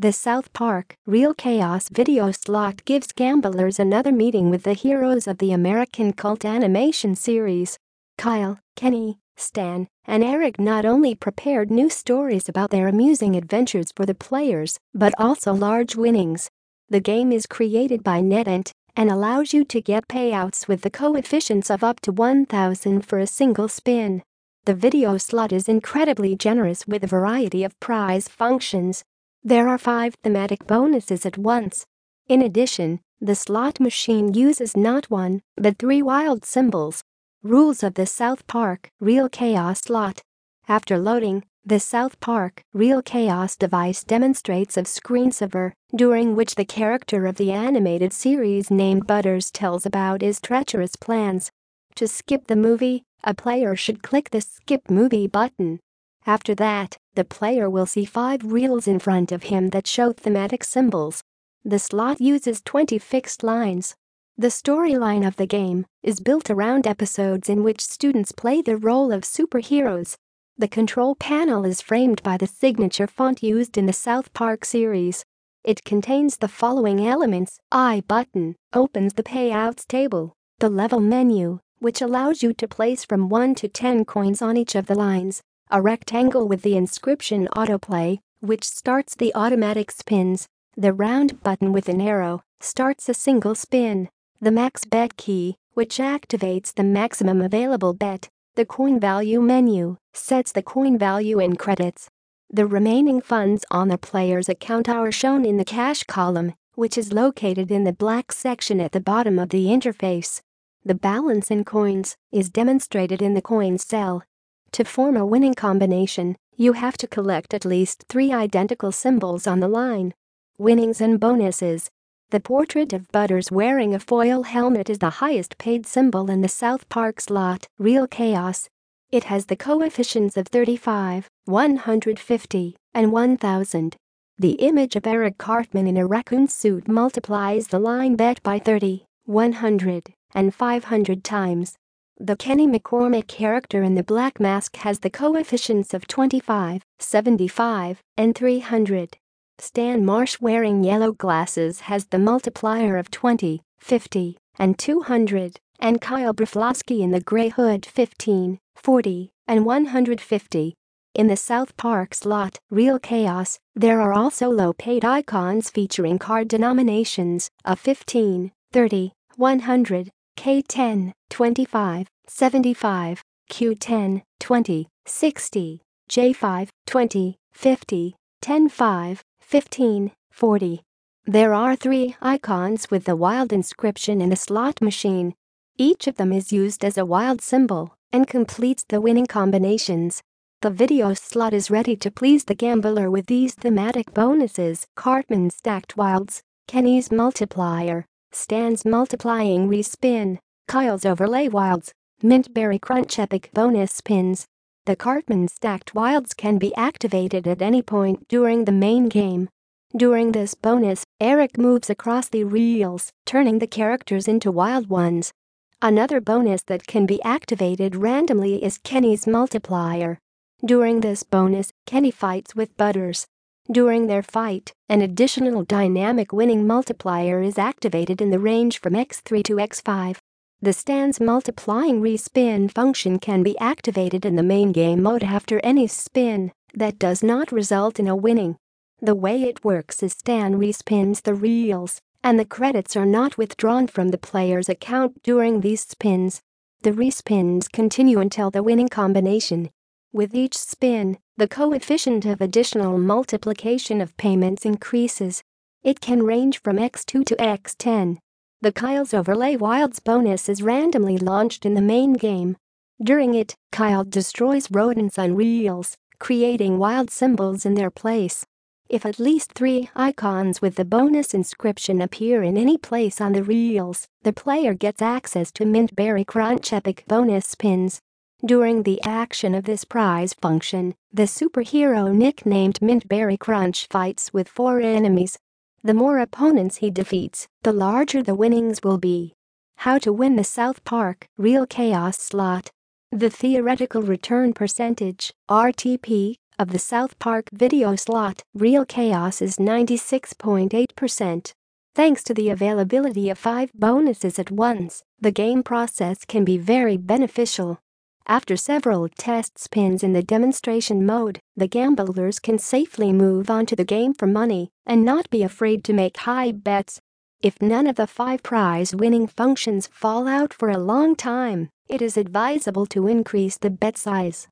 The South Park Real Chaos video slot gives gamblers another meeting with the heroes of the American cult animation series. Kyle, Kenny, Stan, and Eric not only prepared new stories about their amusing adventures for the players, but also large winnings. The game is created by NetEnt and allows you to get payouts with the coefficients of up to 1,000 for a single spin. The video slot is incredibly generous with a variety of prize functions. There are 5 thematic bonuses at once. In addition, the slot machine uses not 1, but 3 wild symbols. Rules of the South Park Real Chaos slot. After loading, the South Park Real Chaos device demonstrates a screensaver, during which the character of the animated series named Butters tells about his treacherous plans. To skip the movie, a player should click the Skip Movie button. After that, the player will see 5 reels in front of him that show thematic symbols. The slot uses 20 fixed lines. The storyline of the game is built around episodes in which students play the role of superheroes. The control panel is framed by the signature font used in the South Park series. It contains the following elements: I button opens the payouts table, the level menu, which allows you to place from 1 to 10 coins on each of the lines, a rectangle with the inscription autoplay, which starts the automatic spins, the round button with an arrow starts a single spin, the max bet key, which activates the maximum available bet, the coin value menu sets the coin value in credits. The remaining funds on the player's account are shown in the cash column, which is located in the black section at the bottom of the interface. The balance in coins is demonstrated in the coin cell. To form a winning combination, you have to collect at least 3 identical symbols on the line. Winnings and bonuses. The portrait of Butters wearing a foil helmet is the highest paid symbol in the South Park slot Real Chaos. It has the coefficients of 35, 150, and 1,000. The image of Eric Cartman in a raccoon suit multiplies the line bet by 30, 100, and 500 times. The Kenny McCormick character in the black mask has the coefficients of 25, 75, and 300. Stan Marsh wearing yellow glasses has the multiplier of 20, 50, and 200, and Kyle Broflovsky in the gray hood 15, 40, and 150. In the South Park slot Real Chaos, there are also low-paid icons featuring card denominations of 15, 30, 100, K10, 25, 75, Q10, 20, 60, J5, 20, 50, 10-5, 15, 40. There are 3 icons with the wild inscription in the slot machine. Each of them is used as a wild symbol and completes the winning combinations. The video slot is ready to please the gambler with these thematic bonuses: Cartman's stacked wilds, Kenny's multiplier, Stan's multiplying respin, Kyle's overlay wilds, Mint Berry Crunch epic bonus spins. The Cartman stacked wilds can be activated at any point during the main game. During this bonus, Eric moves across the reels, turning the characters into wild ones. Another bonus that can be activated randomly is Kenny's multiplier. During this bonus, Kenny fights with Butters. During their fight, an additional dynamic winning multiplier is activated in the range from x3 to x5. The Stan's multiplying respin function can be activated in the main game mode after any spin that does not result in a winning. The way it works is Stan respins the reels, and the credits are not withdrawn from the player's account during these spins. The respins continue until the winning combination. With each spin, the coefficient of additional multiplication of payments increases. It can range from x2 to x10. The Kyle's Overlay Wilds bonus is randomly launched in the main game. During it, Kyle destroys rodents on reels, creating wild symbols in their place. If at least 3 icons with the bonus inscription appear in any place on the reels, the player gets access to Mint Berry Crunch epic bonus spins. During the action of this prize function, the superhero nicknamed Mint Berry Crunch fights with 4 enemies. The more opponents he defeats, the larger the winnings will be. How to win the South Park Real Chaos slot. The theoretical return percentage (RTP) Of the South Park video slot, Real Chaos is 96.8%. Thanks to the availability of 5 bonuses at once, the game process can be very beneficial. After several test spins in the demonstration mode, the gamblers can safely move on to the game for money and not be afraid to make high bets. If none of the 5 prize-winning functions fall out for a long time, it is advisable to increase the bet size.